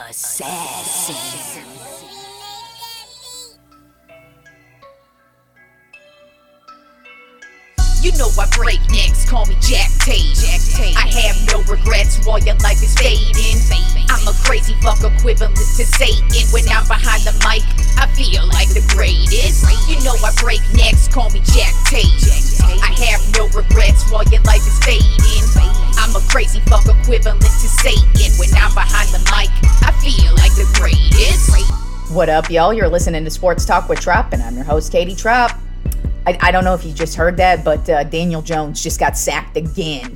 Assassin. You know I break necks, call me Jack Tate. I have no regrets while your life is fading. I'm a crazy fuck equivalent to Satan. When I'm behind the mic, I feel like the greatest. You know I break necks, call me Jack Tate. I have no regrets while your life is fading. I'm a crazy fuck equivalent to Satan. When I'm behind the mic, I feel like the greatest. What up, y'all? You're listening to Sports Talk with Trop, and I'm your host, Katie Trop. I don't know if you just heard that, but Daniel Jones just got sacked again.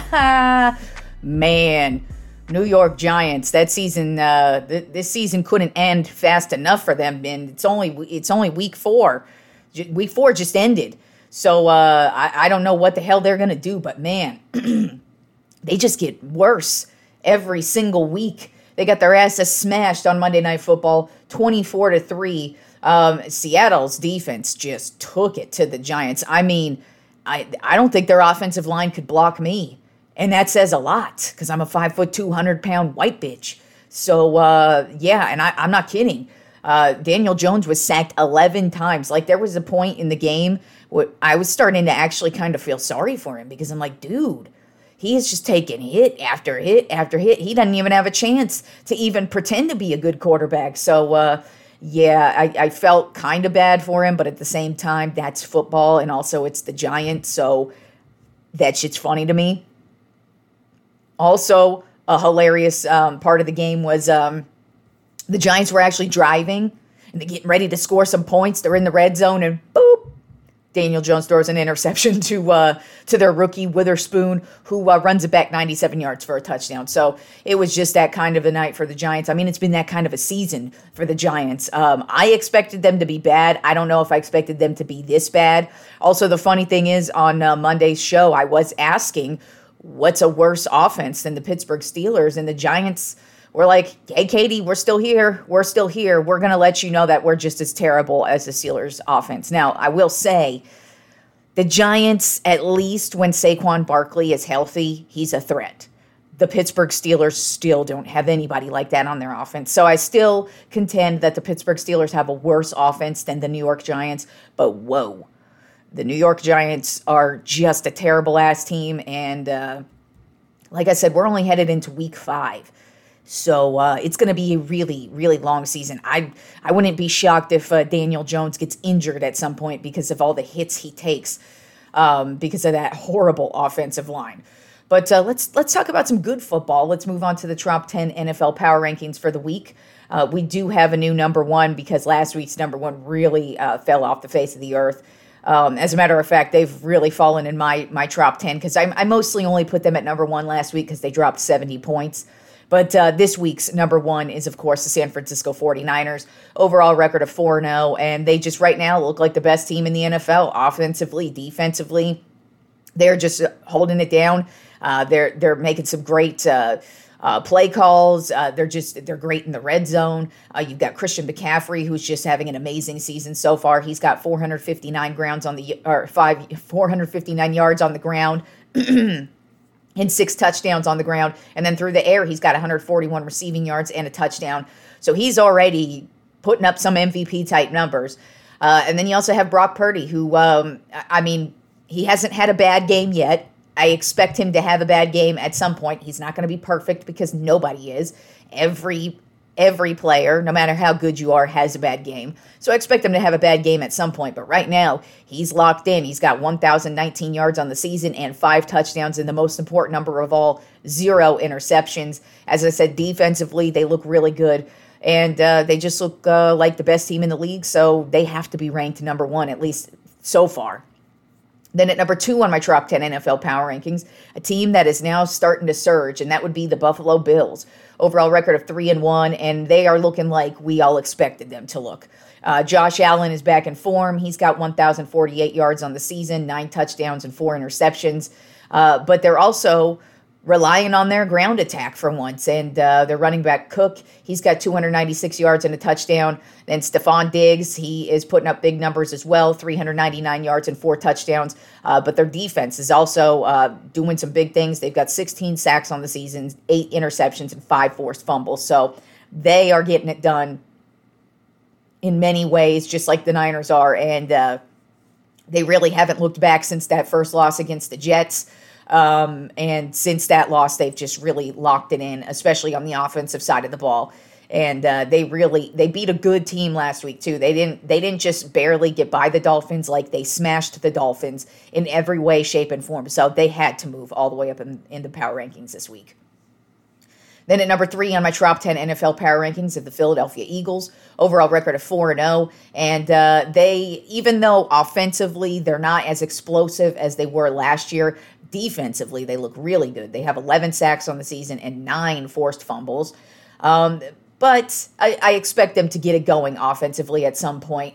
Man, New York Giants. That season, this season couldn't end fast enough for them, and it's only week 4. Week 4 just ended, so I don't know what the hell they're gonna do. But man, they just get worse every single week. They got their asses smashed on Monday Night Football, 24-3. Seattle's defense just took it to the Giants. I mean, I don't think their offensive line could block me. And that says a lot because I'm a 5'2", 200-pound white bitch. So, yeah, and I'm not kidding. Daniel Jones was sacked 11 times. Like, there was a point in the game where I was starting to actually kind of feel sorry for him because I'm like, dude, he is just taking hit after hit after hit. He doesn't even have a chance to even pretend to be a good quarterback. So, yeah, I felt kind of bad for him, but at the same time, that's football, and also it's the Giants, so that shit's funny to me. Also, a hilarious part of the game was the Giants were actually driving, and they're getting ready to score some points. They're in the red zone, and boop, Daniel Jones throws an interception to their rookie Witherspoon, who runs it back 97 yards for a touchdown. So it was just that kind of a night for the Giants. I mean, it's been that kind of a season for the Giants. I expected them to be bad. I don't know if I expected them to be this bad. Also, the funny thing is, on Monday's show, I was asking, what's a worse offense than the Pittsburgh Steelers? And the Giants were like, hey, Katie, we're still here. We're still here. We're going to let you know that we're just as terrible as the Steelers offense. Now, I will say, the Giants, at least when Saquon Barkley is healthy, he's a threat. The Pittsburgh Steelers still don't have anybody like that on their offense. So I still contend that the Pittsburgh Steelers have a worse offense than the New York Giants. But whoa, the New York Giants are just a terrible-ass team. And like I said, we're only headed into week 5. So it's going to be a really, really long season. I wouldn't be shocked if Daniel Jones gets injured at some point because of all the hits he takes because of that horrible offensive line. But let's talk about some good football. Let's move on to the top 10 NFL power rankings for the week. We do have a new number 1 because last week's number 1 really fell off the face of the earth. As a matter of fact, they've really fallen in my top 10 because I mostly only put them at number 1 last week because they dropped 70 points. But this week's number 1 is, of course, the San Francisco 49ers. Overall record of 4-0, and they just right now look like the best team in the NFL, offensively, defensively. They're just holding it down. They're making some great play calls. They're great in the red zone. You've got Christian McCaffrey, who's just having an amazing season so far. He's got 459 yards on the ground. And 6 touchdowns on the ground. And then through the air, he's got 141 receiving yards and a touchdown. So he's already putting up some MVP-type numbers. And then you also have Brock Purdy, who, he hasn't had a bad game yet. I expect him to have a bad game at some point. He's not going to be perfect because nobody is. Every player, no matter how good you are, has a bad game. So I expect him to have a bad game at some point. But right now, he's locked in. He's got 1,019 yards on the season and 5 touchdowns, and the most important number of all, 0 interceptions. As I said, defensively, they look really good. And they just look like the best team in the league. So they have to be ranked number 1, at least so far. Then at number 2 on my top 10 NFL power rankings, a team that is now starting to surge, and that would be the Buffalo Bills. Overall record of 3-1, and they are looking like we all expected them to look. Josh Allen is back in form. He's got 1,048 yards on the season, 9 touchdowns and 4 interceptions. But they're also relying on their ground attack for once. And their running back Cook, he's got 296 yards and a touchdown. Then Stephon Diggs, he is putting up big numbers as well, 399 yards and 4 touchdowns. But their defense is also doing some big things. They've got 16 sacks on the season, 8 interceptions, and 5 forced fumbles. So They are getting it done in many ways, just like the Niners are, and they really haven't looked back since that first loss against the Jets. And since that loss, they've just really locked it in, especially on the offensive side of the ball. And they beat a good team last week too. They didn't just barely get by the Dolphins, like they smashed the Dolphins in every way, shape, and form. So they had to move all the way up in the power rankings this week. Then at number 3 on my top 10 NFL power rankings of the Philadelphia Eagles, overall record of 4-0. And they, even though offensively they're not as explosive as they were last year, defensively they look really good. They have 11 sacks on the season and 9 forced fumbles. But I expect them to get it going offensively at some point.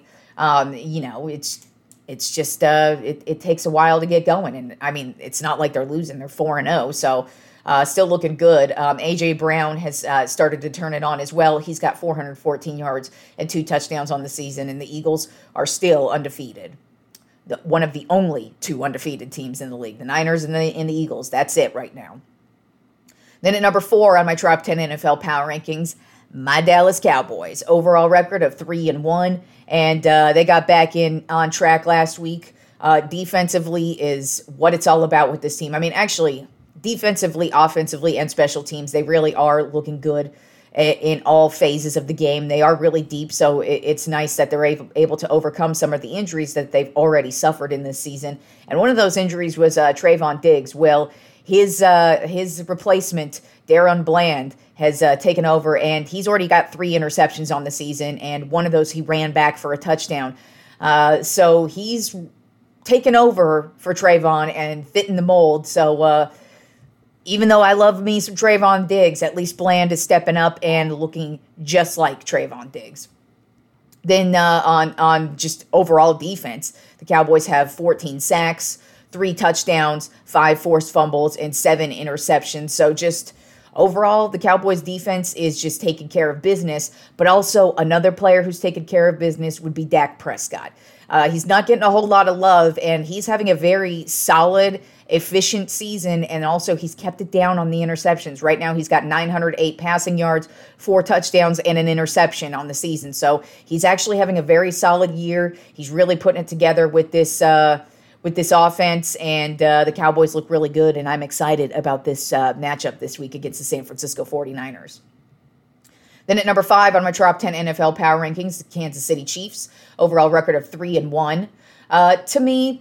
It's just it takes a while to get going. And I mean, it's not like they're losing. They're 4-0. So still looking good. A.J. Brown has started to turn it on as well. He's got 414 yards and 2 touchdowns on the season, and the Eagles are still undefeated. One of the only 2 undefeated teams in the league, the Niners and the Eagles. That's it right now. Then at number 4 on my top 10 NFL power rankings, my Dallas Cowboys. Overall record of 3-1, and they got back on track last week. Defensively is what it's all about with this team. I mean, actually, defensively, offensively, and special teams, they really are looking good in all phases of the game. They are really deep, so it's nice that they're able to overcome some of the injuries that they've already suffered in this season. And one of those injuries was Trayvon Diggs. Well, his replacement, Darren Bland, has taken over, and he's already got 3 interceptions on the season, and one of those he ran back for a touchdown. So he's taken over for Trayvon and fit in the mold. So even though I love me some Trayvon Diggs, at least Bland is stepping up and looking just like Trayvon Diggs. Then on just overall defense, the Cowboys have 14 sacks, 3 touchdowns, 5 forced fumbles, and 7 interceptions. So just overall, the Cowboys defense is just taking care of business. But also another player who's taking care of business would be Dak Prescott. He's not getting a whole lot of love, and he's having a very solid, efficient season, and also he's kept it down on the interceptions. Right now he's got 908 passing yards, 4 touchdowns, and an interception on the season. So he's actually having a very solid year. He's really putting it together with this offense, and the Cowboys look really good, and I'm excited about this matchup this week against the San Francisco 49ers. Then at number 5 on my top 10 NFL power rankings, the Kansas City Chiefs, overall record of 3-1. To me,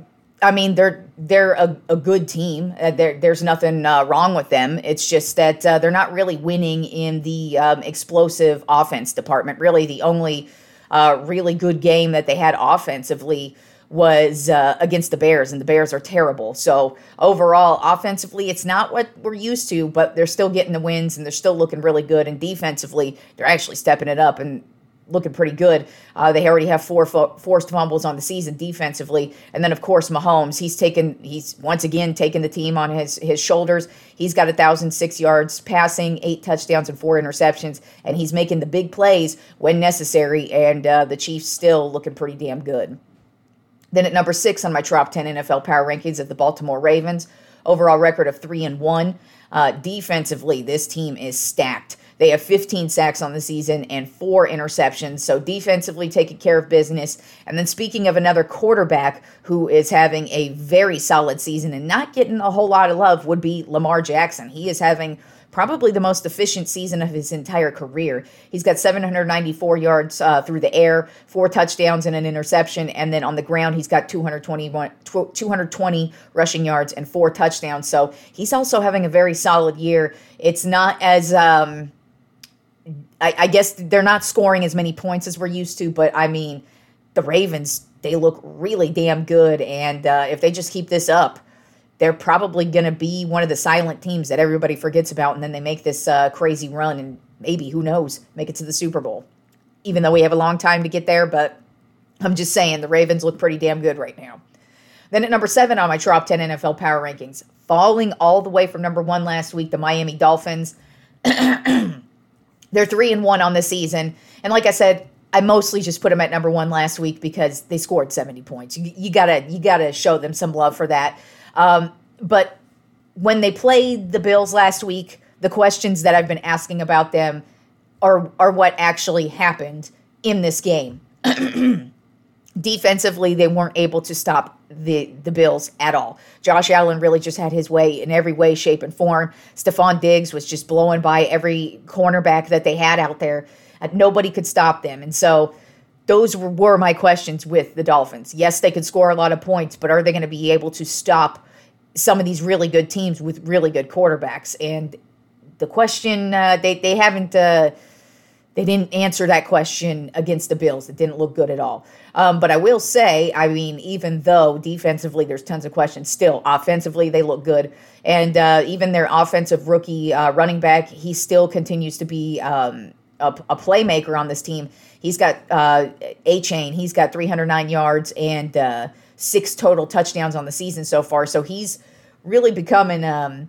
they're a good team. There's nothing wrong with them. It's just that they're not really winning in the explosive offense department. Really, the only really good game that they had offensively was against the Bears, and the Bears are terrible. So overall, offensively, it's not what we're used to, but they're still getting the wins, and they're still looking really good. And defensively, they're actually stepping it up and looking pretty good. They already have 4 forced fumbles on the season defensively. And then, of course, Mahomes, he's once again taken the team on his shoulders. He's got 1,006 yards passing, 8 touchdowns, and 4 interceptions, and he's making the big plays when necessary, and the Chiefs still looking pretty damn good. Then at number 6 on my top 10 NFL power rankings of the Baltimore Ravens, overall record of 3-1. Defensively, this team is stacked. They have 15 sacks on the season and 4 interceptions, so defensively taking care of business. And then speaking of another quarterback who is having a very solid season and not getting a whole lot of love would be Lamar Jackson. He is having probably the most efficient season of his entire career. He's got 794 yards through the air, 4 touchdowns and an interception, and then on the ground he's got 220 rushing yards and 4 touchdowns. So he's also having a very solid year. It's not as I guess they're not scoring as many points as we're used to, but I mean, the Ravens, they look really damn good, and if they just keep this up, they're probably going to be one of the silent teams that everybody forgets about, and then they make this crazy run and maybe, who knows, make it to the Super Bowl. Even though we have a long time to get there, but I'm just saying the Ravens look pretty damn good right now. Then at number 7 on my top 10 NFL power rankings, falling all the way from number 1 last week, the Miami Dolphins. They're 3-1 on the season, and like I said, I mostly just put them at number 1 last week because they scored 70 points. You gotta show them some love for that. But when they played the Bills last week, the questions that I've been asking about them are what actually happened in this game. Defensively, they weren't able to stop the Bills at all. Josh Allen really just had his way in every way, shape, and form. Stephon Diggs was just blowing by every cornerback that they had out there. Nobody could stop them. And so those were my questions with the Dolphins. Yes, they could score a lot of points, but are they going to be able to stop some of these really good teams with really good quarterbacks? And the question, they haven't... They didn't answer that question against the Bills. It didn't look good at all. But I will say, I mean, even though defensively there's tons of questions, still offensively they look good. And even their offensive rookie running back, he still continues to be a playmaker on this team. He's got A-Chain. He's got 309 yards and 6 total touchdowns on the season so far. So he's really becoming a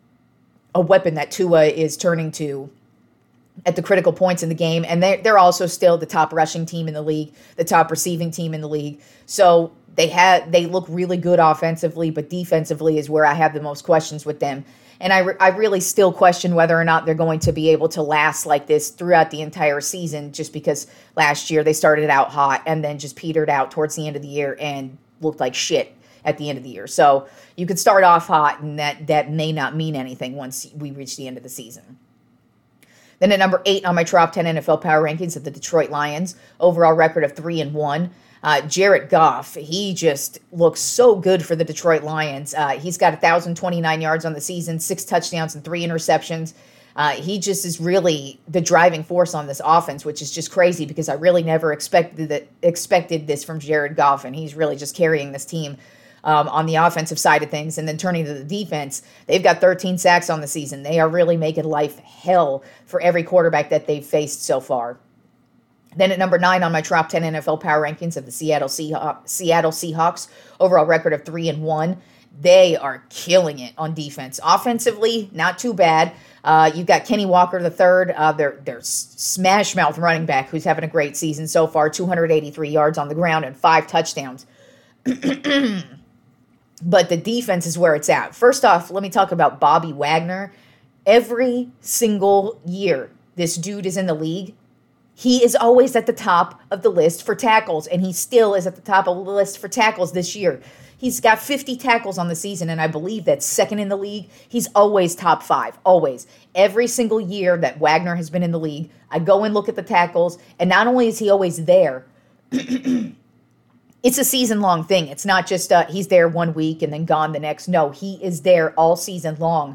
weapon that Tua is turning to at the critical points in the game. And they're also still the top rushing team in the league, the top receiving team in the league. So they look really good offensively, but defensively is where I have the most questions with them. And I really still question whether or not they're going to be able to last like this throughout the entire season, just because last year they started out hot and then just petered out towards the end of the year and looked like shit at the end of the year. So you could start off hot, and that may not mean anything once we reach the end of the season. Then at number 8 on my top 10 NFL power rankings of the Detroit Lions, overall record of 3-1. Jared Goff, he just looks so good for the Detroit Lions. He's got 1,029 yards on the season, 6 touchdowns and 3 interceptions. He just is really the driving force on this offense, which is just crazy because I really never expected this from Jared Goff, and he's really just carrying this team on the offensive side of things. And then turning to the defense, they've got 13 sacks on the season. They are really making life hell for every quarterback that they've faced so far. Then at number 9 on my top 10 NFL power rankings of the Seattle Seahawks, overall record of 3-1. They are killing it on defense. Offensively, not too bad. You've got Kenny Walker III, their smash mouth running back, who's having a great season so far, 283 yards on the ground and 5 touchdowns. But the defense is where it's at. First off, let me talk about Bobby Wagner. Every single year this dude is in the league, he is always at the top of the list for tackles, and he still is at the top of the list for tackles this year. He's got 50 tackles on the season, and I believe that's second in the league. He's always top 5, always. Every single year that Wagner has been in the league, I go and look at the tackles, and not only is he always there, it's a season-long thing. It's not just he's there 1 week and then gone the next. No, he is there all season long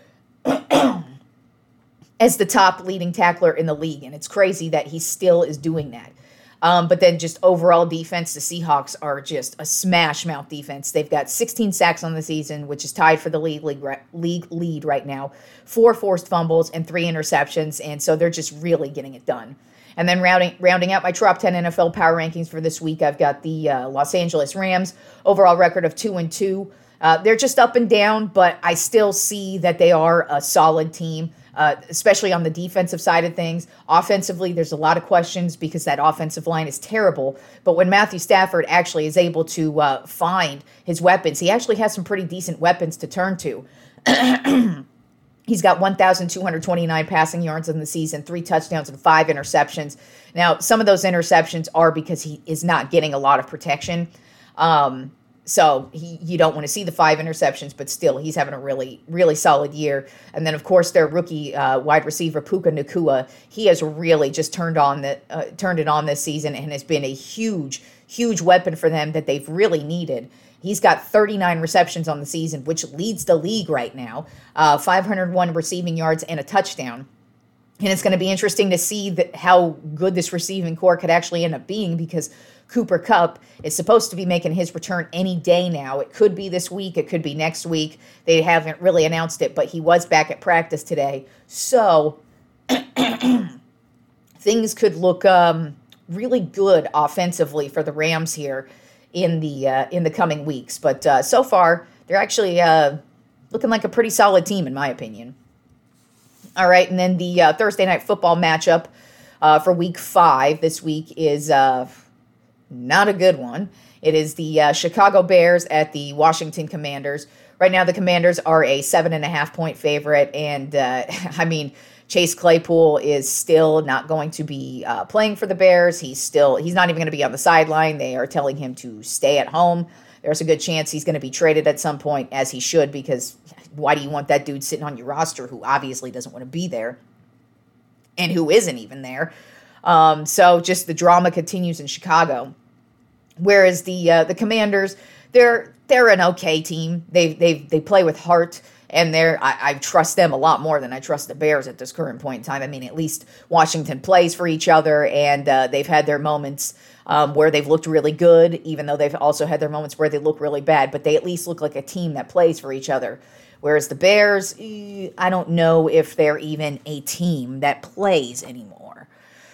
as the top leading tackler in the league, and it's crazy that he still is doing that. But then just overall defense, the Seahawks are just a smash-mouth defense. They've got 16 sacks on the season, which is tied for the league lead right now, 4 forced fumbles and 3 interceptions, and so they're just really getting it done. And then rounding out my top 10 NFL power rankings for this week, I've got the Los Angeles Rams, overall record of 2-2. They're just up and down, but I still see that they are a solid team, especially on the defensive side of things. Offensively, there's a lot of questions because that offensive line is terrible. But when Matthew Stafford actually is able to find his weapons, he actually has some pretty decent weapons to turn to. He's got 1,229 passing yards in the season, 3 touchdowns and 5 interceptions. Now, some of those interceptions are because he is not getting a lot of protection. So you don't want to see the 5 interceptions, but still, he's having a really, really solid year. And then, of course, their rookie wide receiver, Puka Nacua, he has really just turned it on this season and has been a huge, huge weapon for them that they've really needed. He's got 39 receptions on the season, which leads the league right now, 501 receiving yards and a touchdown. And it's going to be interesting to see how good this receiving core could actually end up being, because Cooper Kupp is supposed to be making his return any day now. It could be this week. It could be next week. They haven't really announced it, but he was back at practice today. So things could look really good offensively for the Rams here in the coming weeks. But so far, they're actually looking like a pretty solid team, in my opinion. All right, and then the Thursday night football matchup for Week 5 this week is not a good one. It is the Chicago Bears at the Washington Commanders. Right now, the Commanders are a 7.5-point favorite, and I mean, Chase Claypool is still not going to be playing for the Bears. He's not even going to be on the sideline. They are telling him to stay at home. There's a good chance he's going to be traded at some point, as he should, because why do you want that dude sitting on your roster who obviously doesn't want to be there and who isn't even there? So just the drama continues in Chicago. Whereas the Commanders, they're an okay team. They play with heart, and I trust them a lot more than I trust the Bears at this current point in time. I mean, at least Washington plays for each other, and they've had their moments where they've looked really good, even though they've also had their moments where they look really bad. But they at least look like a team that plays for each other. Whereas the Bears, I don't know if they're even a team that plays anymore.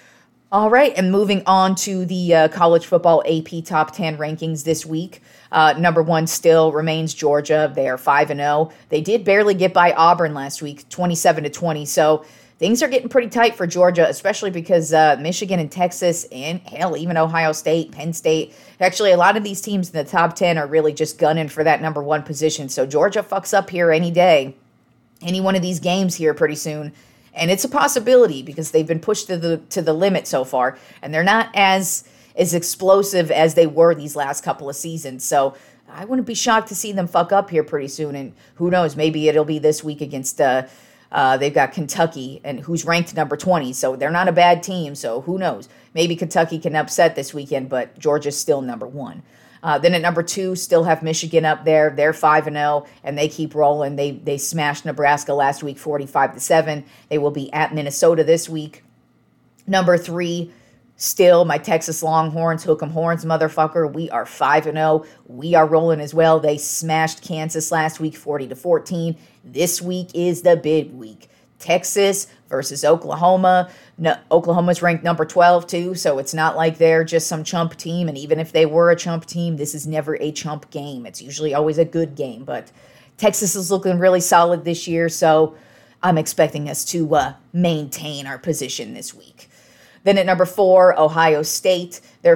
All right, and moving on to the college football AP Top 10 rankings this week. Number 1 still remains Georgia. They are 5-0. They did barely get by Auburn last week, 27-20. So things are getting pretty tight for Georgia, especially because Michigan and Texas and, hell, even Ohio State, Penn State. Actually, a lot of these teams in the top 10 are really just gunning for that number 1 position. So Georgia fucks up here any day, any one of these games here pretty soon. And it's a possibility because they've been pushed to the limit so far, and they're not as explosive as they were these last couple of seasons. So I wouldn't be shocked to see them fuck up here pretty soon. And who knows, maybe it'll be this week against they've got Kentucky, and who's ranked number 20. So they're not a bad team. So who knows? Maybe Kentucky can upset this weekend, but Georgia's still number 1. Then at number 2, still have Michigan up there. They're 5-0, and they keep rolling. They smashed Nebraska last week, 45-7. They will be at Minnesota this week. Number 3, still my Texas Longhorns, hook 'em horns, motherfucker. We are 5-0. We are rolling as well. They smashed Kansas last week, 40-14. This week is the big week. Texas versus Oklahoma. No, Oklahoma's ranked number 12 too, so it's not like they're just some chump team. And even if they were a chump team, this is never a chump game. It's usually always a good game. But Texas is looking really solid this year, so I'm expecting us to maintain our position this week. Then at number 4, Ohio State. They're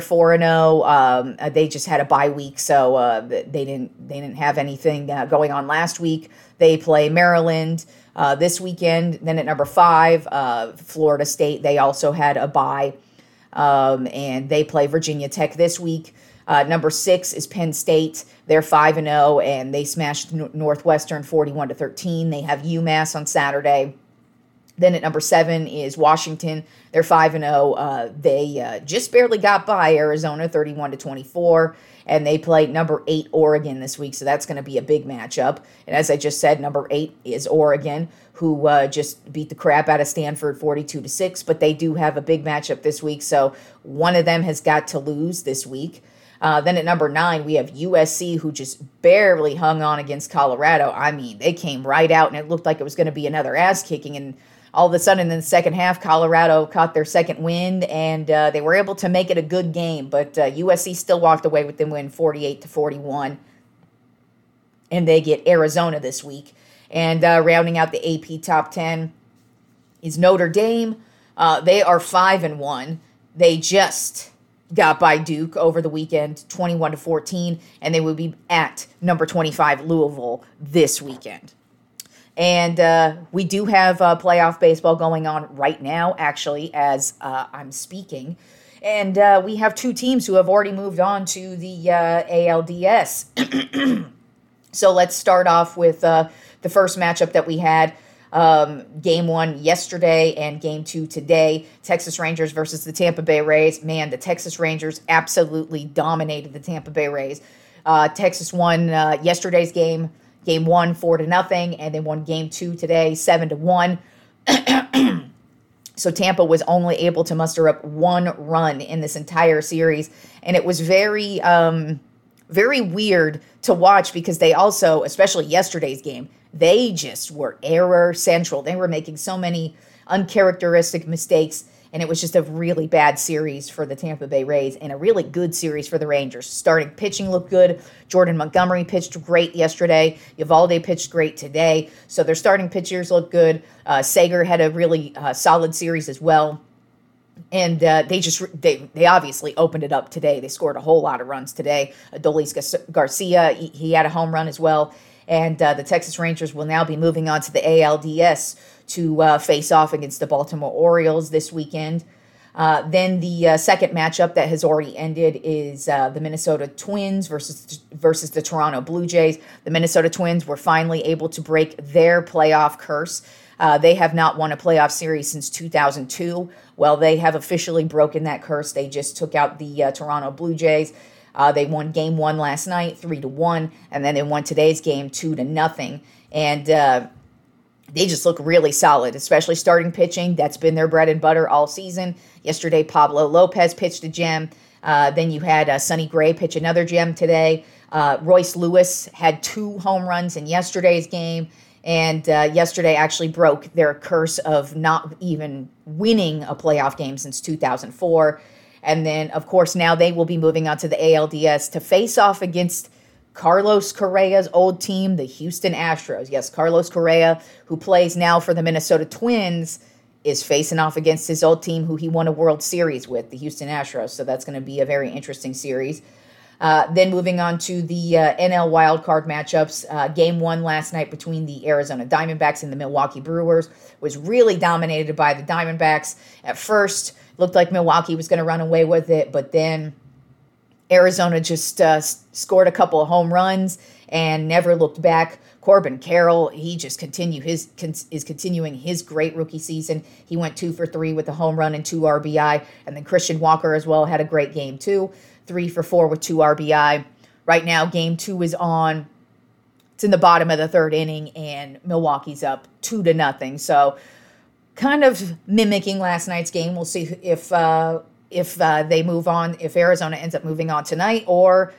4-0. They just had a bye week, so they didn't have anything going on last week. They play Maryland this weekend. Then at number 5, Florida State. They also had a bye, and they play Virginia Tech this week. Number 6 is Penn State. They're 5-0, and they smashed Northwestern 41-13. They have UMass on Saturday. Then at number 7 is Washington. They're 5-0. They just barely got by Arizona 31-24, and they play number 8 Oregon this week, so that's going to be a big matchup. And as I just said, number 8 is Oregon, who just beat the crap out of Stanford 42-6, but they do have a big matchup this week, so one of them has got to lose this week. Then at number 9, we have USC, who just barely hung on against Colorado. I mean, they came right out, and it looked like it was going to be another ass-kicking, and all of a sudden in the second half, Colorado caught their second wind, and they were able to make it a good game. But USC still walked away with the win 48-41, and they get Arizona this week. And rounding out the AP Top 10 is Notre Dame. They are 5-1. They just got by Duke over the weekend, 21-14, and they will be at number 25 Louisville this weekend. And we do have playoff baseball going on right now, actually, as I'm speaking. And we have 2 teams who have already moved on to the ALDS. So let's start off with the first matchup that we had. Game 1 yesterday and Game 2 today. Texas Rangers versus the Tampa Bay Rays. Man, the Texas Rangers absolutely dominated the Tampa Bay Rays. Texas won yesterday's game. Game 1, 4-0, and they won Game 2 today, 7-1. So Tampa was only able to muster up 1 run in this entire series, and it was very, very weird to watch because they also, especially yesterday's game, they just were error central. They were making so many uncharacteristic mistakes, and it was just a really bad series for the Tampa Bay Rays and a really good series for the Rangers. Starting pitching looked good. Jordan Montgomery pitched great yesterday. Eovaldi pitched great today. So their starting pitchers look good. Sager had a really solid series as well. And they obviously opened it up today. They scored a whole lot of runs today. Adolis Garcia, he had a home run as well. And the Texas Rangers will now be moving on to the ALDS to face off against the Baltimore Orioles this weekend. Then the second matchup that has already ended is the Minnesota Twins versus the Toronto Blue Jays. The Minnesota Twins were finally able to break their playoff curse. They have not won a playoff series since 2002. Well, they have officially broken that curse. They just took out the Toronto Blue Jays. They won game 1 last night, 3-1, and then they won today's game 2-0. And they just look really solid, especially starting pitching. That's been their bread and butter all season. Yesterday, Pablo Lopez pitched a gem. Then you had Sonny Gray pitch another gem today. Royce Lewis had 2 home runs in yesterday's game. And yesterday actually broke their curse of not even winning a playoff game since 2004. And then, of course, now they will be moving on to the ALDS to face off against Carlos Correa's old team, the Houston Astros. Yes, Carlos Correa, who plays now for the Minnesota Twins, is facing off against his old team who he won a World Series with, the Houston Astros. So that's going to be a very interesting series. Then moving on to the NL wildcard matchups. Game 1 last night between the Arizona Diamondbacks and the Milwaukee Brewers was really dominated by the Diamondbacks. At first, looked like Milwaukee was going to run away with it, but then Arizona just scored a couple of home runs and never looked back. Corbin Carroll, he just is continuing his great rookie season. He went 2 for 3 with a home run and 2 RBI. And then Christian Walker as well had a great game too. 3 for 4 with 2 RBI. Right now, game 2 is on. It's in the bottom of the 3rd inning, and Milwaukee's up 2-0. So kind of mimicking last night's game. We'll see if they move on, if Arizona ends up moving on tonight, or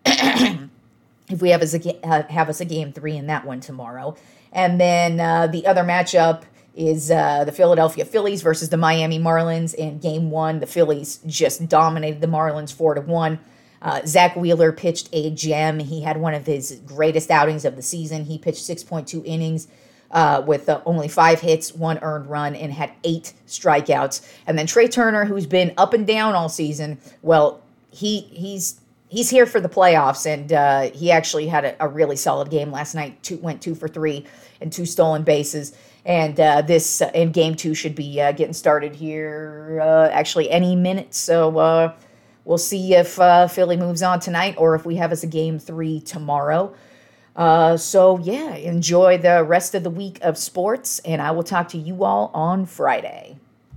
if we have us a game 3 in that one tomorrow. And then the other matchup is the Philadelphia Phillies versus the Miami Marlins. In game 1, the Phillies just dominated the Marlins 4-1. Zach Wheeler pitched a gem. He had one of his greatest outings of the season. He pitched 6.2 innings with only 5 hits, 1 earned run, and had 8 strikeouts. And then Trey Turner, who's been up and down all season, well, he's here for the playoffs, and he actually had a really solid game last night. Went 2 for 3 and 2 stolen bases. And this in game 2 should be getting started here actually any minute. So we'll see if Philly moves on tonight or if we have us a game 3 tomorrow. So yeah, enjoy the rest of the week of sports, and I will talk to you all on Friday.